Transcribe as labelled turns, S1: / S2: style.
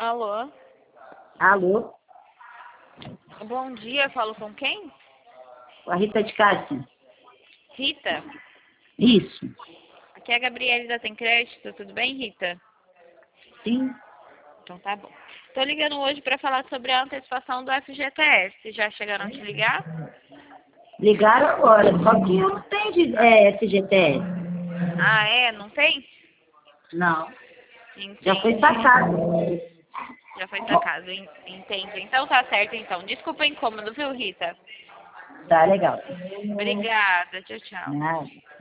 S1: Alô?
S2: Alô?
S1: Bom dia, falo com quem?
S2: A Rita de Cássia.
S1: Rita?
S2: Isso.
S1: Aqui é a Gabriele da Tem Crédito, tudo bem, Rita?
S2: Sim.
S1: Então tá bom. Tô ligando hoje para falar sobre a antecipação do FGTS. Já chegaram a te ligar?
S2: Ligaram agora, só que eu não tenho FGTS.
S1: Ah, é? Não tem?
S2: Não. Já foi
S1: Entendi.
S2: sacado.
S1: Já foi sacado, entendi. Então tá certo, então. Desculpa o incômodo, viu, Rita?
S2: Tá legal.
S1: Obrigada, tchau, tchau.
S2: Nada.